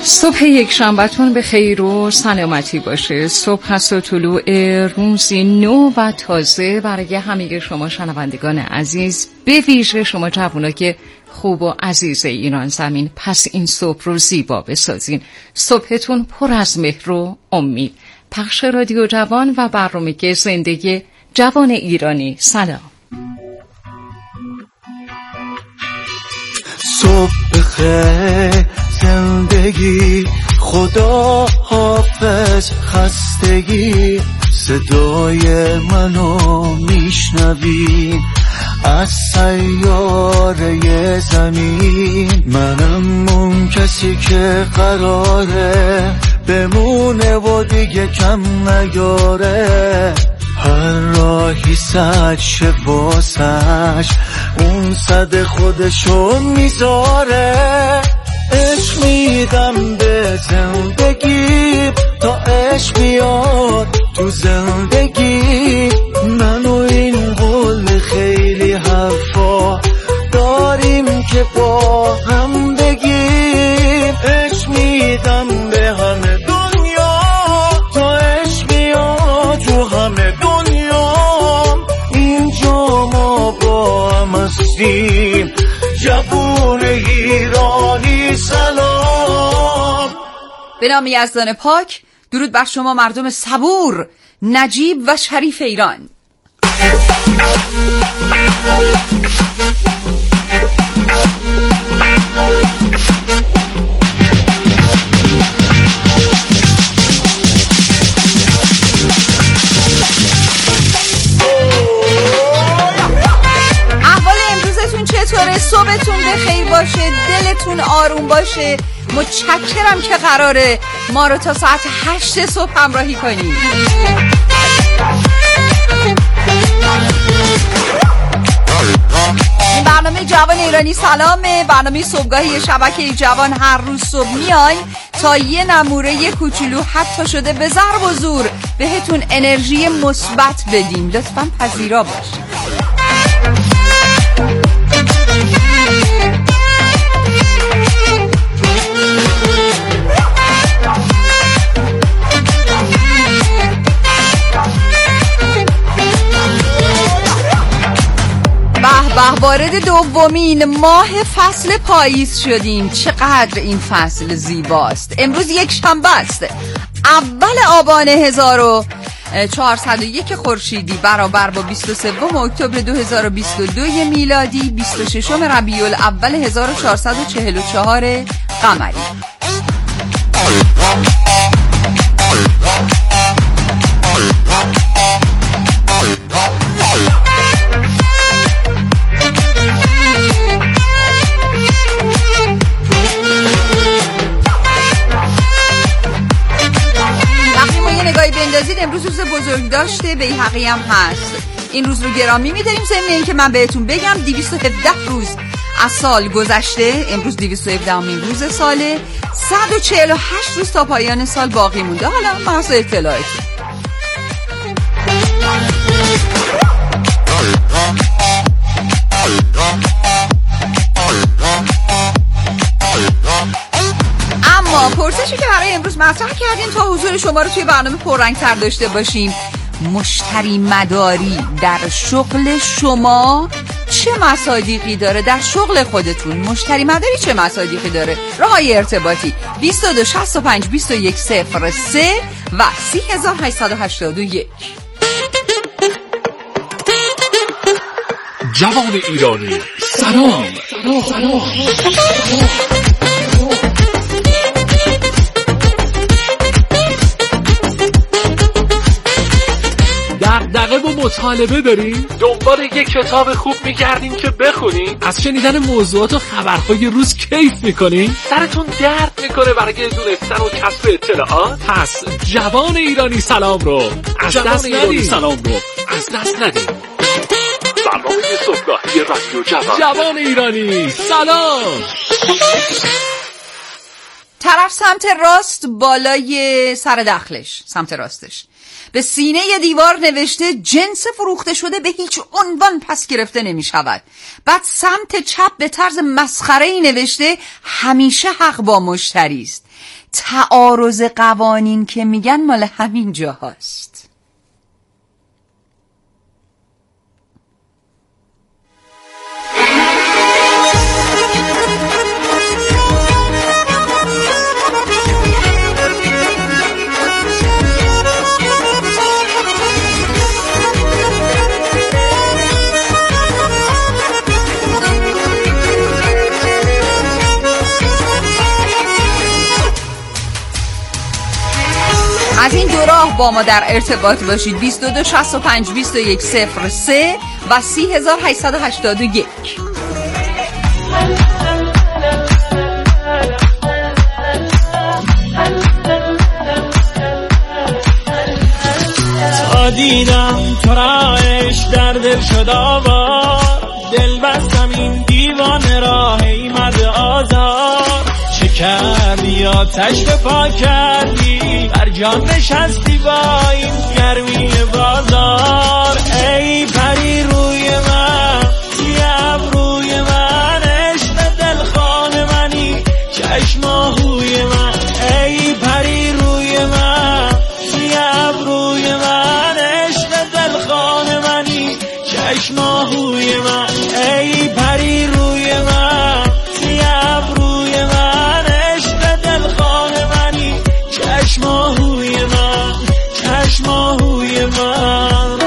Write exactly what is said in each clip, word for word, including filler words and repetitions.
صبح یک شنبهتون به خیر و سلامتی باشه. صبح هست و طلوع روزی نو و تازه برای همه شما شنوندگان عزیز، به ویژه شما جوونا که خوب و عزیز ایران زمین. پس این صبح رو زیبا بسازین. صبحتون پر از مهر و امید. پخش رادیو جوان و برنامه زندگی جوان ایرانی. سلام. صبح بخیر زندگی، خدا حافظ خستگی، صدای منو میشنوین از سیاره زمین. منم اون کسی که قراره بمونه و دیگه کم نیاره، هر راهی سد شه واسش اون صد خودشو میذاره. عشق میدم به زندگی تا عشق بیاد تو زندگی. من و این قول خیلی حرفا داریم که با هم بگیم. عشق میدم به همه دنیا تا عشق بیاد تو همه دنیا. اینجا ما با هم هستیم، جوون ایرانی سلام. به نام یزدان پاک، درود بر شما مردم صبور، نجیب و شریف ایران. چطوره؟ صبحتون بخیر باشه، دلتون آروم باشه. متشکرم که قراره ما رو تا ساعت هشت صبح همراهی کنید. این برنامه جوان ایرانی سلامه، برنامه صبحگاهی شبکه جوان. هر روز صبح میایم تا یه نموره کوچولو حتی شده به ضرب و زور بهتون انرژی مثبت بدیم. لطفاً پذیرا باشید. به وارد دومین ماه فصل پاییز شدیم. چقدر این فصل زیباست. امروز یک شنبه است، اول آبان هزار و چهارصد و یک خورشیدی برابر با بیست و سوم اکتبر دو هزار و بیست و دو میلادی، بیست و ششم ربیع الاول هزار و چهارصد و چهل و چهار قمری. امروز روز بزرگ داشته، به این حقی هم هست. این روز رو گرامی می‌داریم. ضمن این که من بهتون بگم دویست و هفده روز از سال گذشته، امروز دویست و هفده امین روز ساله، صد و چهل و هشت روز تا پایان سال باقی مونده. حالا محض اطلاعتون. اما پرسشی که برای امروز مطرح کردیم تا حضور شما رو توی برنامه پررنگ‌تر داشته باشیم، مشتری مداری در شغل شما چه مصادیقی داره؟ در شغل خودتون مشتری مداری چه مصادیقی داره؟ راه‌های ارتباطی بیست و دو شصت و پنج بیست و یک صفر سه و سی هزار و هشتصد و هشتاد و یک. جوان ایرانی سلام. سلام سلام. دغدغه و مطالبه دارین؟ دنبال یک کتاب خوب میگردین که بخونین؟ از شنیدن موضوعات و خبرهای روز کیف میکنین؟ سرتون درد میکنه برای دونستن و کسب اطلاعات؟ پس جوان ایرانی سلام رو از دست ندین. سلام رو از دست ندین. برنامه صبحگاهی رادیو جوان. جوان ایرانی سلام. طرف رفت سمت راست بالای سر دخلش، سمت راستش به سینه ی دیوار نوشته جنس فروخته شده به هیچ عنوان پس گرفته نمی شود. بعد سمت چپ به طرز مسخره‌ای نوشته همیشه حق با مشتری است. تعارض قوانین که میگن مال همین جاهاست. از این دو راه با ما در ارتباط باشید. بیست و دو شصت و پنج بیست و یک صفر سه و سی هزار و هشتصد و هشتاد و یک. تا دیدم تو را عشق در دل شد آوار، دل بستم این دیوانه راه ایمد آزار. چه کردی آتش به پا کردی، بر جان نشستی با این گرمی بازار. ای پری روی من، سیب روی من، عشق دلخواه منی، چشم آهوی من. ای پری روی من، سیب روی من، عشق دلخواه منی، چشم آهوی من. ای پری روی من، سیب روی من، عشق دلخواه منی، چشم آهوی من، چشم آهوی من.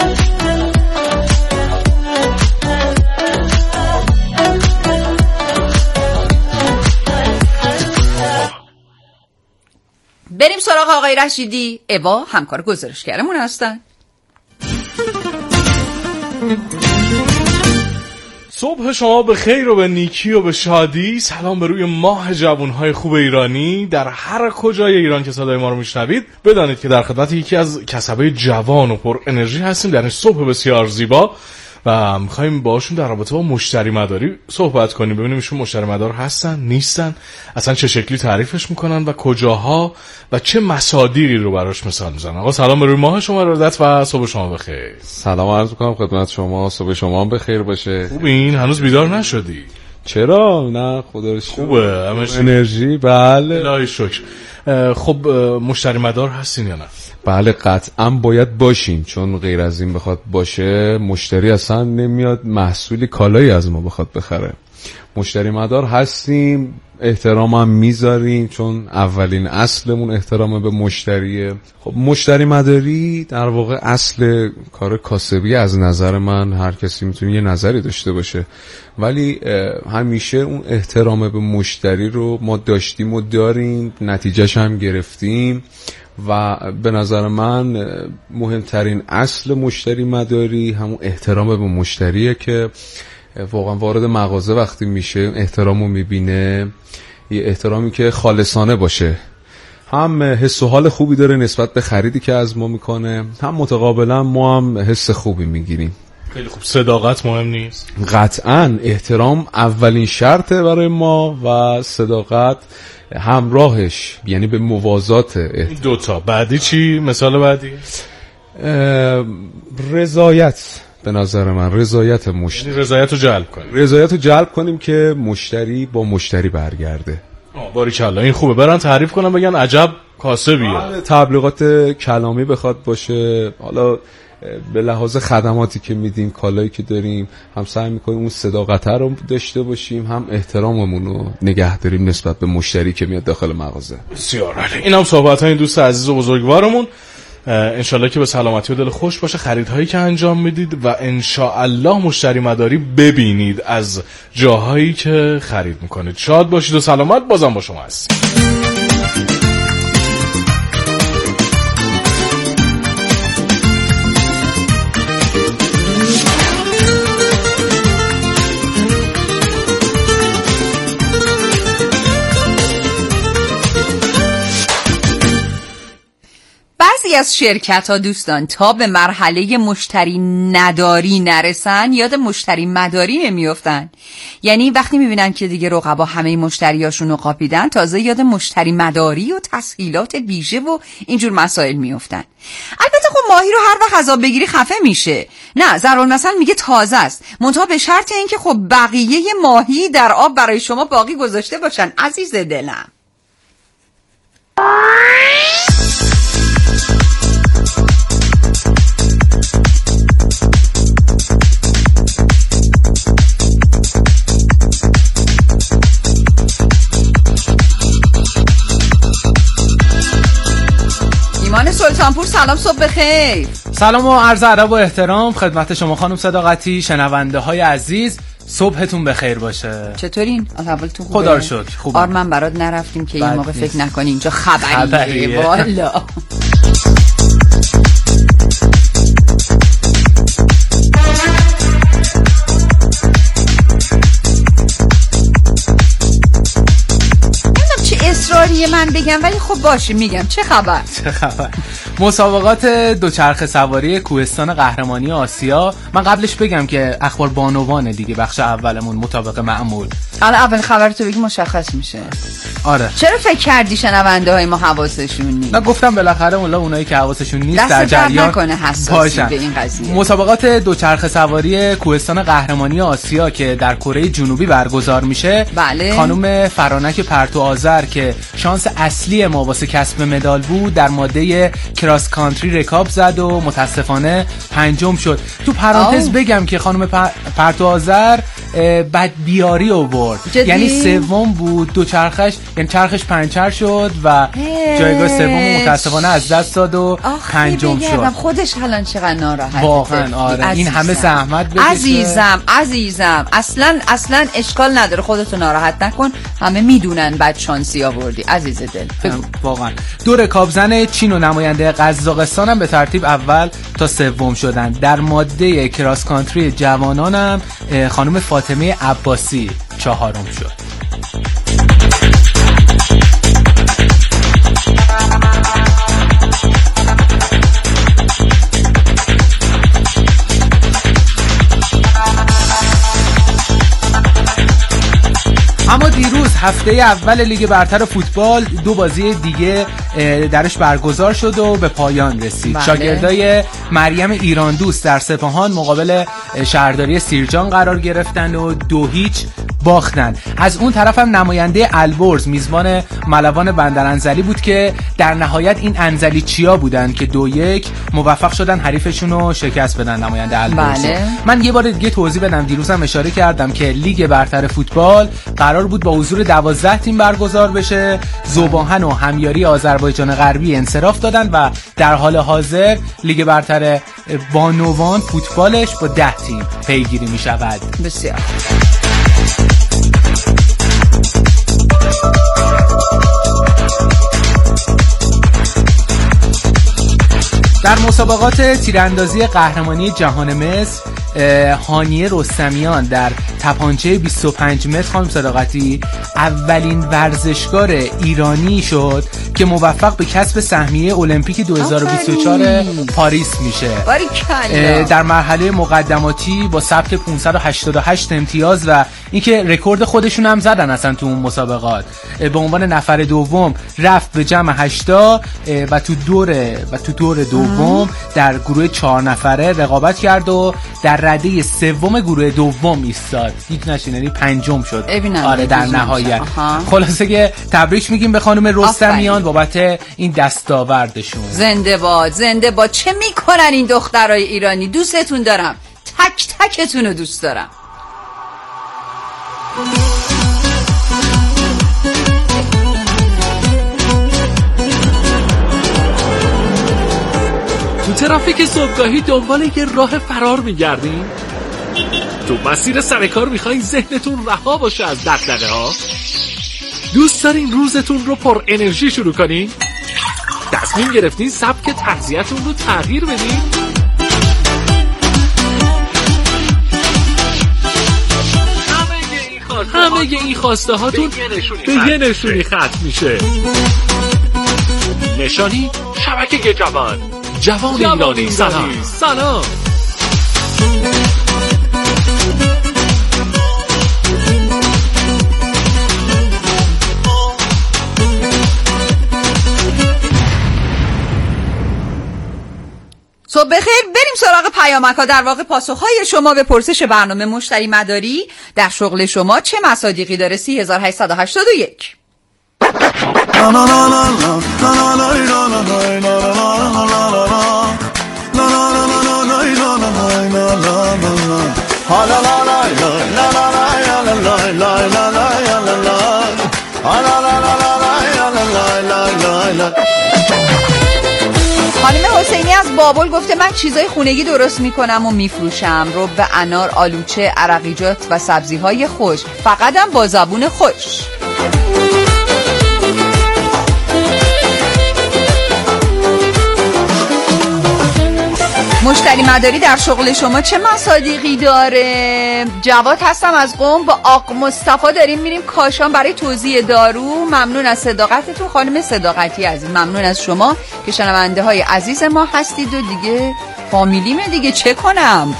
بریم سراغ آقای رشیدی. اوا همکار گزارشگرمون هستن. صبح شما به خیر و به نیکی و به شادی. سلام به روی ماه جوانهای خوب ایرانی در هر کجای ایران که صدای ما رو میشنوید. بدانید که در خدمت یکی از کسبه جوان و پر انرژی هستیم در این صبح بسیار زیبا و میخوایم باشون در رابطه با مشتری مداری صحبت کنیم، ببینیم ایشون مشتری مدار هستن نیستن، اصلا چه شکلی تعریفش میکنن و کجاها و چه مصادیقی رو براش مثال میزنن. آقا سلام به روی ماه شما ارادت و صبح شما بخیر. سلام عرض میکنم خدمت شما، صبح شما هم بخیر باشه. خوبین؟ هنوز بیدار نشدی؟ چرا؟ نه خدا رو شکر خوبه همش انرژی. بله الهی شکر. خب مشتری مدار هستین یا نه؟ بله قطعا باید باشیم، چون غیر از این بخواد باشه مشتری اصلا نمیاد محصولی کالایی از ما بخواد بخره. مشتری مدار هستیم، احترام هم میذاریم، چون اولین اصلمون احترام به مشتریه. خب مشتری مداری در واقع اصل کار کاسبی از نظر من، هر کسی میتونه یه نظری داشته باشه، ولی همیشه اون احترام به مشتری رو ما داشتیم و داریم، نتیجهش هم گرفتیم و به نظر من مهمترین اصل مشتری مداری همون احترام به مشتریه که واقعا وارد مغازه وقتی میشه احترامو میبینه، یه احترامی که خالصانه باشه، هم حس و حال خوبی داره نسبت به خریدی که از ما میکنه، هم متقابلا ما هم حس خوبی میگیریم. خیلی خوب. صداقت مهم نیست؟ قطعا احترام اولین شرطه برای ما و صداقت همراهش، یعنی به موازات این دوتا. بعدی چی؟ مثال بعدی؟ رضایت. به نظر من رضایت مشتری، یعنی رضایت رو جلب کنیم. رضایت رو جلب کنیم که مشتری با مشتری برگرده. باریکلا، این خوبه. برن تعریف کنم بگن عجب کاسبیه. تبلیغات کلامی بخواد باشه، حالا به لحاظ خدماتی که میدیم، کالایی که داریم، هم سعی میکنیم اون صداقت رو داشته باشیم، هم احتراممون رو نگه داریم نسبت به مشتری که میاد داخل مغازه. بسیار عالی. این هم صحبت های دوست عزیز و بزرگوارمون. انشالله که به سلامتی و دل خوش باشه خریدهایی که انجام میدید و انشالله مشتری مداری ببینید از جاهایی که خرید میکنید. شاد باشید و سلامت. بازم با شما هست. خیلی از شرکت ها دوستان تا به مرحله مشتری نداری نرسن یاد مشتری مداری نمیافتن. یعنی وقتی میبینن که دیگه رقبا همه مشتریاشون رو قاپیدن تازه یاد مشتری مداری و تسهیلات ویژه و اینجور مسائل میافتن. البته خب ماهی رو هر وقت از آب بگیری خفه میشه. نه ضرورمثل میگه تازه است، منتها به شرط اینکه خب بقیه ماهی در آب برای شما باقی گذاشته باشن. عزیز دلم ایمان سلطانپور، سلام، صبح بخیر. سلام و عرض ادب و احترام خدمت شما خانم صداقتی، شنونده های عزیز، صبحتون بخیر باشه. چطورین؟ احوالتون خوبه؟ خدا رو شکر خوبه. آرمن برات نرفتیم که این موقع فکر نکنی اینجا خبریه. خبریه والا اصراریه من بگم ولی خب باشه میگم. چه خبر؟ چه خبر؟ مسابقات دوچرخه سواری کوهستان قهرمانی آسیا. من قبلش بگم که اخبار بانوانه دیگه، بخش اولمون مطابق معمول. الان اول خبرتو بگی مشخص میشه. آره. چرا فکر کردی شنونده های ما حواسشون نیست؟ نه گفتم بالاخره اونا اونایی که حواسشون نیست در جریان نکنه حساسی به این قضیه. مسابقات دوچرخه سواری کوهستان قهرمانی آسیا که در کره جنوبی برگزار میشه. بله. خانم فرانک پرتو آذر که شانس اصلی ما واسه کسب مدال بود در ماده کراس کانتری رکاب زد و متاسفانه پنجم شد. تو پرانتز آو. بگم که خانم پرتو آذر بد بیاری آورد، یعنی سوم بود، دو چرخش یعنی چرخش پنچر شد و جایگاه سوم متاسفانه از دست داد و پنجم شد. خودش الان چقدر ناراحته. واقعا آره عزیزم. این همه زحمت بکشه. عزیزم عزیزم اصلا اصلا اشکال نداره، خودتو ناراحت نکن، همه میدونن بد شانسی آوردی عزیز دل. واقعا دو رکابزن چین و نماینده قزاقستان هم به ترتیب اول تا سوم شدن. در ماده کراس کانتری جوانان هم خانم فاطمه عباسی چهارم شد. اما دیروز هفته اول لیگ برتر فوتبال دو بازی دیگه درش برگزار شد و به پایان رسید. بله. شاگردای مریم ایران دوست در سپاهان مقابل شهرداری سیرجان قرار گرفتن و دو هیچ باختن. از اون طرف هم نماینده البرز میزبان ملوان بندرانزلی بود که در نهایت این انزلی چیا بودن که دو یک موفق شدن حریفشون رو شکست بدن، نماینده البرز. بله. من یه بار دیگه توضیح بدم، دیروزم اشاره کردم که لیگ برتر فوتبال قرار بود با حضور دوازده تیم برگزار بشه. ذوباهن و همیاری آذربایجان غربی انصراف دادن و در حال حاضر لیگ برتر بانوان فوتبالش با ده تیم پیگیری می شود. بسیار در مسابقات تیراندازی قهرمانی جهان مصر هانیه رستمیان در تپانچه بیست و پنج متر خانم صداقتی اولین ورزشکار ایرانی شد که موفق به کسب سهمیه المپیک دو هزار و بیست و چهار پاریس میشه. در مرحله مقدماتی با ثبت پانصد و هشتاد و هشت امتیاز و اینکه رکورد خودشون هم زدن اصلا تو اون مسابقات، به عنوان نفر دوم رفت به جمع هشتا و تو دور و تو دور دوم در گروه چهار نفره رقابت کرد و در رده سوم گروه دوم ایستاد. هیچ نشینی پنجم شد. آره در نهایت. خلاصه که تبریک میگیم به خانم رستمیان بابت این دستاوردشون. زنده باد زنده باد. چه میکنن این دخترای ایرانی؟ دوستتون دارم، تک تکتون رو دوست دارم. تو ترافیک صبحگاهی دنبال یه راه فرار میگردین؟ تو مسیر سر کار میخواین ذهنتون رها باشه از دغدغه ها؟ دوست دارین روزتون رو پر انرژی شروع کنین؟ تصمیم گرفتین سبک تغذیه‌تون رو تغییر بدین؟ همه این خواسته هاتون به یه نشونی ختم میشه. نشانی شبکه جوان جوان ایرانی. سلام سلام. صبح بخیر. بریم سراغ پیامک‌ها، در واقع پاسخ‌های شما به پرسش برنامه مشتری مداری در شغل شما چه مصادیقی داره؟ سی هزار و هشتصد و هشتاد و یک. خانم حسینی از بابل گفته من چیزای خونگی درست میکنم و میفروشم، رب انار، آلوچه، عرقیجات و سبزیهای خشک، فقط هم با زبون خوش. مشتری مداری در شغل شما چه مصادیقی داره؟ جواد هستم از قم، با آق مصطفی داریم میریم کاشان برای توزیع دارو. ممنون از صداقتتون خانم صداقتی عزیز، ممنون از شما که شنونده های عزیز ما هستید و دیگه فامیلیمه دیگه، چه کنم؟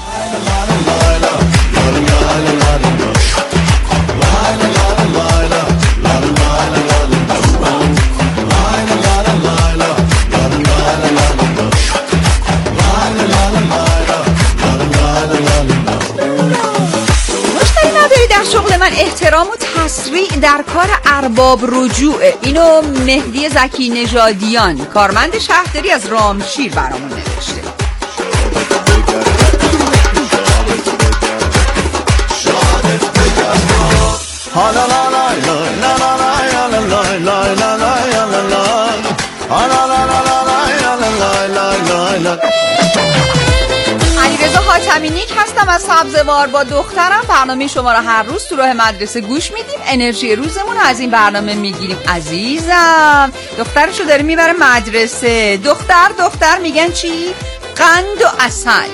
شغل من احترام و تسریع در کار ارباب رجوعه. اینو مهدی زکی نژادیان کارمند شهرداری از رامشیر برامون نوشته. علیرضا حاتمینیک هستم از سبزوار، با دخترم برنامه شما را هر روز تو راه مدرسه گوش میدیم، انرژی روزمون رو از این برنامه میگیریم. عزیزم دخترشو داره میبره مدرسه. دختر دختر میگن چی؟ قند و عسل.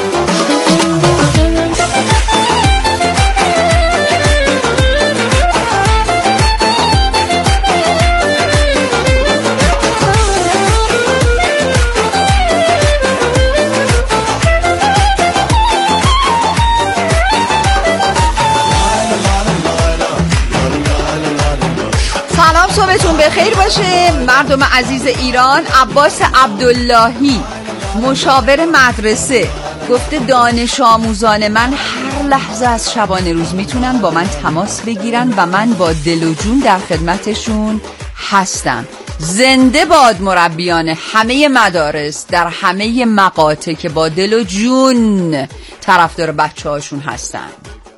صبحتون بخیر باشه مردم عزیز ایران. عباس عبداللهی مشاور مدرسه گفته دانش آموزان من هر لحظه از شبانه روز میتونن با من تماس بگیرن و من با دل و جون در خدمتشون هستم. زنده باد مربیان همه مدارس در همه مقاطع که با دل و جون طرفدار بچه هاشون هستن.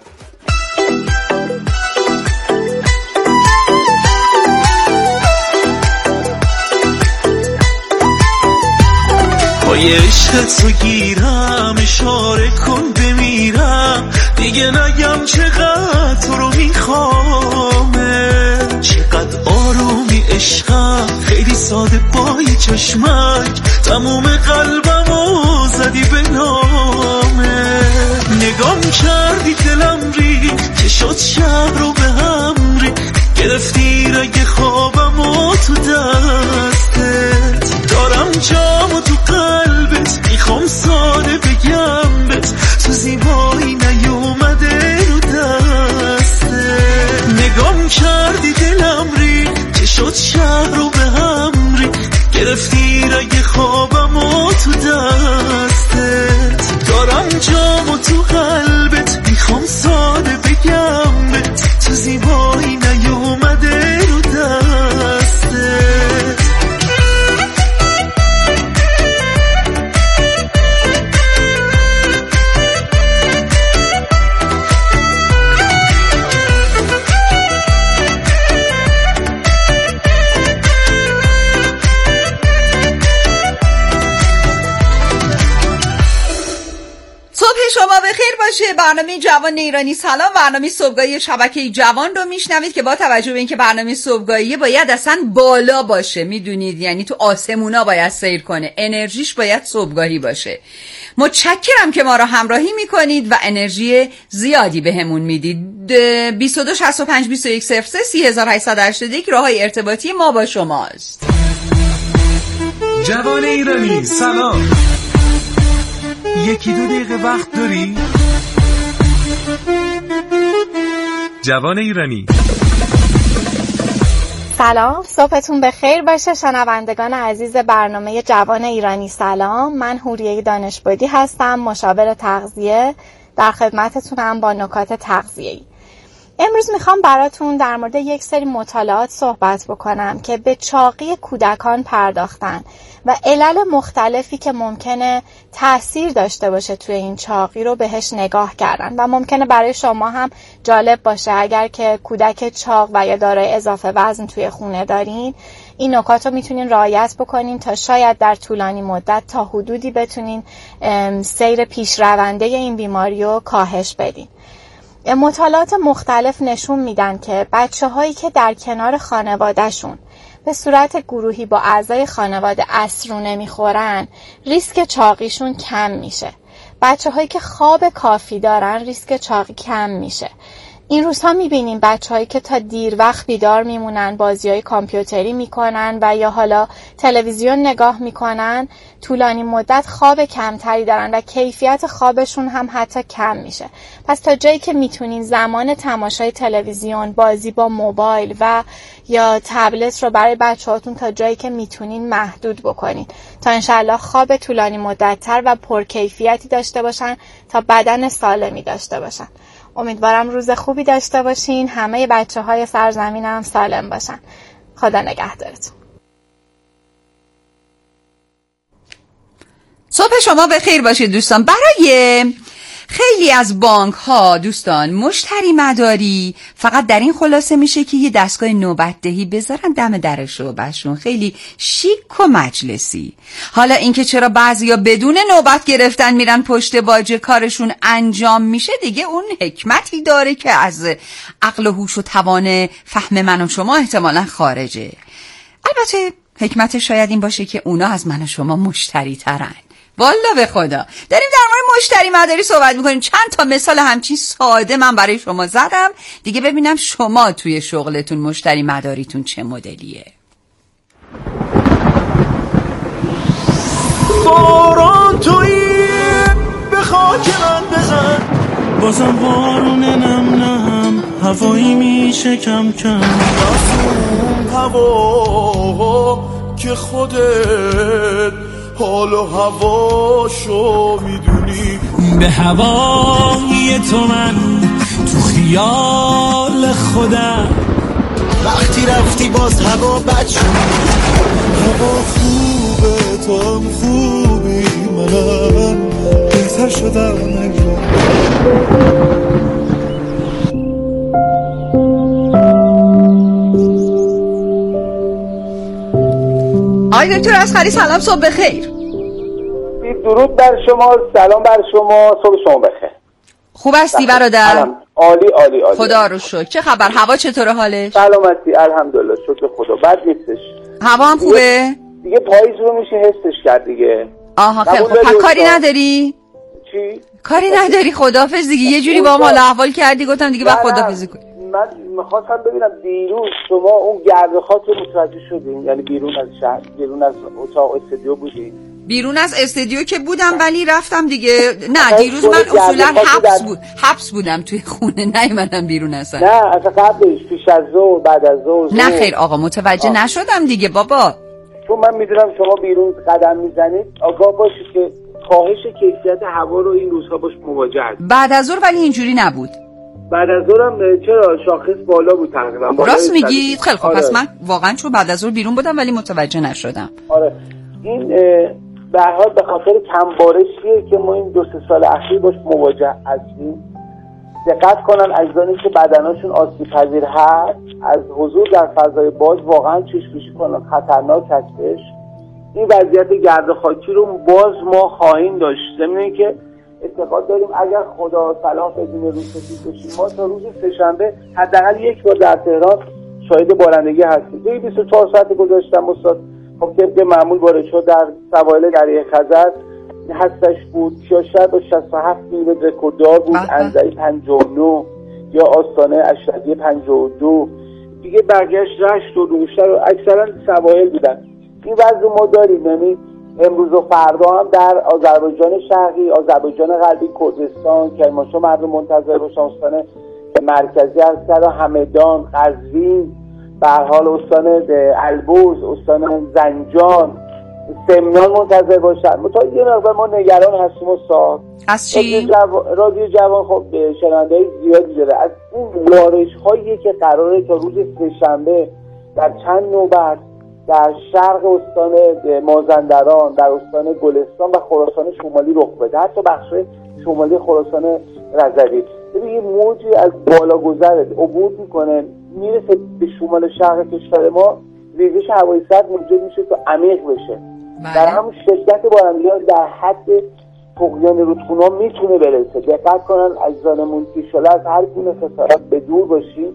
پای عشقت رو گیرم، اشاره کن بمیرم، دیگه نگم چقدر تو رو میخوامه، چقدر آرومی عشقم، خیلی ساده پای چشمک، تموم قلبمو زدی به نامه، نگام کردی دلم ری که شد شب رو به هم ری، گرفتی رگ خوابمو تو دستت، دارم جامو تو قلبت، میخوام ساده بگم بت، تو زیبایی نیومده رو دستت، نگام کردی دلم ری که شد شب رو به هم ری، گرفتی رگ خوابمو تو دستت، دارم جامو تو قلبت، میخوام ساده بگم بت، تو زیبایی نیومده رو دستت. شما بخیر باشه. برنامه جوان ایرانی سلام، برنامه صبحگاهی شبکه جوان رو میشنوید که با توجه به اینکه برنامه صبحگاهی باید اصلا بالا باشه، میدونید یعنی تو آسمونا باید سیر کنه، انرژیش باید صبحگاهی باشه. متشکرم که ما رو همراهی میکنید و انرژی زیادی بهمون میدید. بیست و دو شصت و پنج بیست و یک صفر سه سی هزار و هشتصد و هشتاد و یک راههای ارتباطی ما با شماست. جوان ایرانی سلام، یکی دو دقیقه وقت داری؟ جوان ایرانی سلام، صبحتون بخیر باشه شنوندگان عزیز برنامه جوان ایرانی سلام. من حوریه دانشبودی هستم، مشاور تغذیه، در خدمتتونم با نکات تغذیه‌ای. امروز میخوام براتون در مورد یک سری مطالعات صحبت بکنم که به چاقی کودکان پرداختن و علل مختلفی که ممکنه تأثیر داشته باشه توی این چاقی رو بهش نگاه کردن و ممکنه برای شما هم جالب باشه اگر که کودک چاق و یا دارای اضافه وزن توی خونه دارین. این نکات رو میتونین رعایت بکنین تا شاید در طولانی مدت تا حدودی بتونین سیر پیشرونده این بیماری رو کاهش بدین. مطالعات مختلف نشون میدن که بچه هایی که در کنار خانوادهشون به صورت گروهی با اعضای خانواده عصرونه میخورن ریسک چاقیشون کم میشه. بچه هایی که خواب کافی دارن ریسک چاقی کم میشه. این روزها میبینیم بچه هایی که تا دیر وقت بیدار میمونن، بازی های کامپیوتری میکنن و یا حالا تلویزیون نگاه میکنن، طولانی مدت خواب کمتری دارن و کیفیت خوابشون هم حتی کم میشه. پس تا جایی که میتونین زمان تماشای تلویزیون، بازی با موبایل و یا تبلت رو برای بچه هاتون تا جایی که میتونین محدود بکنین تا انشالله خواب طولانی مدت تر و پرکیفیتی داشته باشن تا بدن سالمی داشته باشن. امیدوارم روز خوبی داشته باشین، همه بچه های سرزمینم سالم باشن. خدا نگهدارتون. صبح شما بخیر باشید دوستان. برای خیلی از بانک ها دوستان مشتری مداری فقط در این خلاصه میشه که یه دستگاه نوبتدهی بذارن دم در شعبهشون، خیلی شیک و مجلسی. حالا اینکه چرا بعضیا بدون نوبت گرفتن میرن پشت باجه کارشون انجام میشه دیگه اون حکمتی داره که از عقل و هوش و توان فهم من و شما احتمالاً خارجه. البته حکمت شاید این باشه که اونا از من و شما مشتری ترن. والا به خدا داریم در مورد مشتری مداری صحبت میکنیم. چند تا مثال همچین ساده من برای شما زدم دیگه، ببینم شما توی شغلتون مشتری مداریتون چه مدلیه. باران تویی به خاک من بزن، بازم بارون نم نم هوایی میشه کم کم، اون هوا که خودت حال و هواشو میدونی. به هوای تو من تو خیال خودم، وقتی رفتی باز هوا بد شد. هوا خوبه تو هم خوبی، منم بهتر شدم انگار. آقای دکتر اصغری سلام، صبح بخیر. درود بر شما، سلام بر شما، صبح شما بخیر. خوب هستی برادر؟ عالی عالی عالی. خدا رو شکر. چه خبر؟ هوا چطوره حالش؟ سلامتی الحمدلله شکر خدا، بد نیستش. هوا هم خوبه؟ دیگه پاییز رو میشه حسش کرد دیگه. آها خیلی خوب. پس کاری نداری؟ چی؟ کاری نداری؟ خداحافظ دیگه. یه جوری با ما حال احوال کردی گفتم دیگه بعد خداحافظی کنی. من میخواستم ببینم دیروز شما اون گرد خاک رو متوجه شدین؟ یعنی بیرون از شهر، بیرون از اتاق استودیو بودین؟ بیرون از استودیو که بودم ولی رفتم دیگه. نه دیروز من اصولا حبس بود حبس بودم توی خونه، نیومدم بیرون اصلا. نه اصلا قبلش، پیش از ظهر، بعد از ظهر. نه خیر آقا متوجه آه. نشدم دیگه بابا. چون من میدونم شما بیرون قدم میزنید، آگاه باشید که کاهش کیفیت هوا رو این روزها باش مواجه هستید. بعد از ظهر ولی اینجوری نبود. بعد از ظهرم چرا شاخص بالا بود تقریبا. راست میگید؟ خیلی خوب. آره. پس من واقعا چون بعد از ظهر بیرون بودم ولی متوجه نشدم. آره این به هر حال به خاطر کمبارشیه که ما این دو سه سال اخیر باش مواجه هستیم. دقت کنن عزیزانی که بدنشون آسیب پذیر هست از حضور در فضای باز واقعا چشم‌پوشی کنن، خطرناک هستش. این وضعیت گرد خاکی رو باز ما خواهیم داشت. ضمن اینکه اعتقاد داریم اگر خدا صلاح بدون روز سفید بشیم ما تا روز سه‌شنبه حداقل یک بار در تهران شاهد بارندگی هستیم. دیگه بیست و چهار ساعت گذاشتم استاد. خب طبق معمول وارد شد در سواحل دریای خزر هستش بود. کیاشهر با شصت و هفت میلیمتر رکورددار بود، انزلی پنجاه و نه یا آستانه اشرفی پنجاه و دو. دیگه برگشت رشت و روشتر و اکثرا سواحل بودن. این وضع ما داریم. یعنی امروز و فردا هم در آذربایجان شرقی، آذربایجان غربی، کردستان، کرمانشاه مردم منتظر باشن، استان مرکزی از کردن، همدان، قزوین، به هر حال استان البرز، استان زنجان، سمنان منتظر باشن. متأ یه مقدار ما نگران هستیم استاد. از چی؟ رادیو جوان خب شنونده‌های زیادی داره. از این بارش‌هایی که قراره تا روز سه‌شنبه در چند نوبت در شرق استان مازندران، در استان گلستان و خراسان شمالی رخ بده، حتی بخش شمالی خراسان رضوی. ببین یه موجی از بالا گذر عبور میکنه میرسه به شمال شرق کشور ما، ریزش هوای سرد موجب میشه تا عمیق بشه. بله. در همون شدت بارندگی در حد طغیان رودخونه‌ها میتونه برسه. دقت کنن عزیزانمون که شالا از هر گونه خسارت به دور باشیم.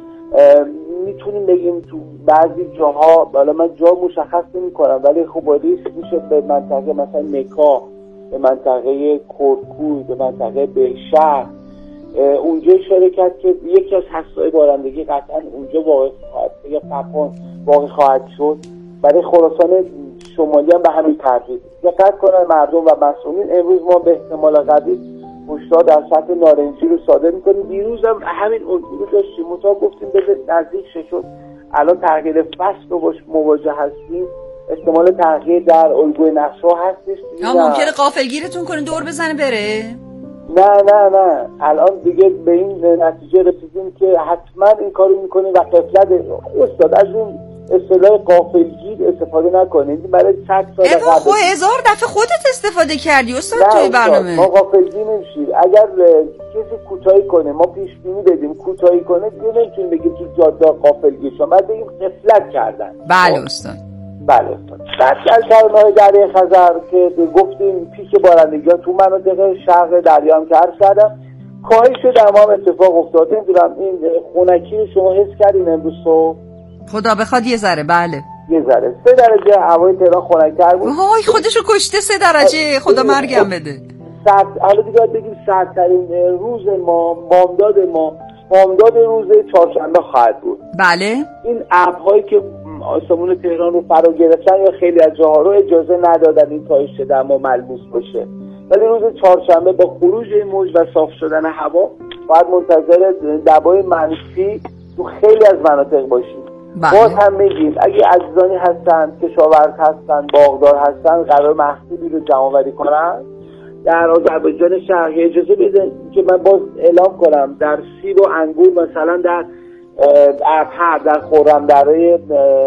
میتونیم بگیم تو بعضی جاها، حالا من جا مشخص نمی کنم ولی خب ریسک میشه به منطقه مثلا نکا، به منطقه کردکوی، به منطقه بهشهر اونجا اشاره کرد که یکی از حساسای بارندگی قطعا اونجا واقع خواهد یا قپان واقع خواهد شد. برای خراسان شمالی هم به همین ترتیب دقت کنن مردم و مسئولین. امروز ما به احتمال قوی هشدار در سطح نارنجی رو صادر میکنیم. دیروز هم همین الگو رو داشتیم، متا گفتیم بذار نزدیک شد. الان تغییر فصل رو باش مواجه هستیم، احتمال تغییر در الگوی نقشه‌ها هستش. یا ممکنه غافلگیرتون کنه دور بزنه بره؟ نه نه نه الان دیگه به این نتیجه رسیدیم که حتما این کارو میکنیم و قفلت استاد از اون اصطلاح غافلگیر استفاده نکنید. برای صد سال قبل خب هزار دفعه خودت استفاده کردی استاد توی برنامه. ما غافلگیر نمیشیم. اگر کسی کوتاهی کنه ما پیش بینی بدیم کوتاهی کنه دیگه نمیتونیم بگیم تو جاده غافلگیر شدن، بعد بگیم غفلت کردن. بله استاد. بله استاد. بعد در کارنامه دریای خزر که گفتیم پیک بارندگی ها تو مناطق شرق دریا هم که عرض کردم کاهش شده اما هم اتفاق افتاده. نمیدونم این خنکی رو شما حس کردین امروز صبح؟ خدا بخواد یه ذره. بله یه ذره سه درجه هوای تهران خنک‌تر بود. وای خودشو کشته سه درجه. خدا مرگم بده. سرد حالا دیگه بگیم سردترین روز ما بامداد ما بامداد روز چهارشنبه خواهد بود. بله این ابرهایی که آسمون تهران رو فرا گرفتن یا خیلی از جاها رو اجازه ندادن این کاهش دما ملموس باشه، ولی روز چهارشنبه با خروج این موج و صاف شدن هوا باید منتظر دمای منفی تو خیلی از مناطق باشیم. باز هم میگیم اگه عزیزانی هستن کشاورز هستن باغدار هستن قرار محصولی رو جمع‌آوری کنن در آذربایجان شرقی اجازه بده که من باز اعلام کنم در سیب و انگور مثلا در ابهر در خرمدره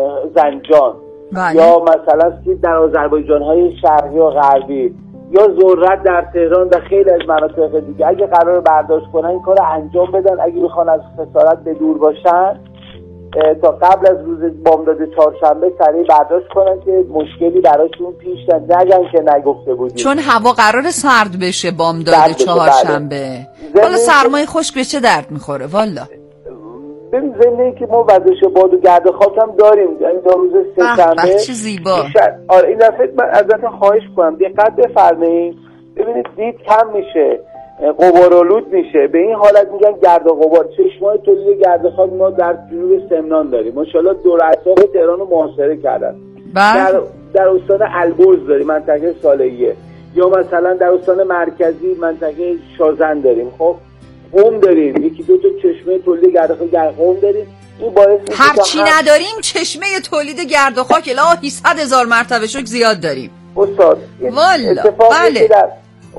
زنجان بله. یا مثلا سیب در آذربایجان های شرقی و غربی یا ذرت در تهران و خیلی از مناطق دیگه اگه قرار برداشت کنن این کار انجام بدن. اگه بخوان از خسارت به دور باشن تا قبل از روز بامداد چهارشنبه سریع برداشت کنن که مشکلی براشون پیش نگن که نگفته بودیم، چون هوا قرار سرد بشه بامداد چهارشنبه. والا سرمای خشک به چه درد میخوره والا. ببین ضمن این که ما وزش باد و گرد و خاک هم داریم، یعنی تا روز سه‌شنبه چه زیبا. آره این دفعه من ازتون خواهش کنم دقت بفرمایید. ببینید دید کم میشه، غبارآلود میشه. به این حالت میگن گرد و غبار. چشمای تولید گرد و خاک ما در جنوب سمنان داریم. ماشاءالله دور اطراف تهران رو محاصره کردن. در در استان البرز داریم منطقه صالحیه، یا مثلا در استان مرکزی منطقه شازن داریم. خب قم داریم، یکی دو تا چشمه تولید گرد و خاک قم داریم. این باعث میشه هرچی هم... نداریم چشمه تولید گرد و خاک الهی صد هزار مرتبه شک زیاد داریم استاد. والا بله در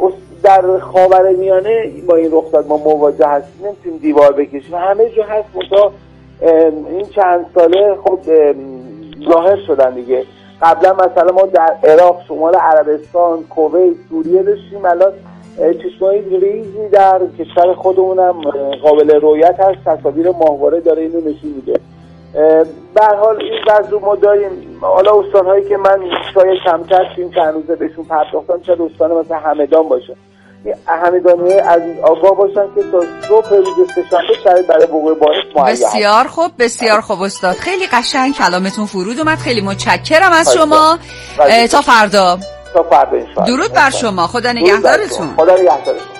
در خاورمیانه با این رخداد ما مواجه هستیم، نمیتونیم دیوار بکشیم. همه جا هست متا این چند ساله خب ظاهر شدن دیگه. قبلا مثلا ما در عراق، شمال عربستان، کویت، سوریه داشتیم. الان چشمای ریزی در کشور خودمونم قابل رؤیت هست، تصاویر ماهواره داره اینو نشون میده. به هر حال این وضع رو ما داریم. حالا استان‌هایی که من شاید کمتر این چند روزه بهشون پرداختم شاید استان مثلا همدان باشه، همدانی از آگاه باشن که تا صبح روز سه‌شنبه شاید برای وقوع بارش مهیا. بسیار خوب بسیار خوب استاد، خیلی قشنگ کلامتون فرود اومد. خیلی متشکرم از شما. تا فردا. تا فردا ان شاء الله. درود بر شما. خدا نگهدارتون. خدا نگهدارتون.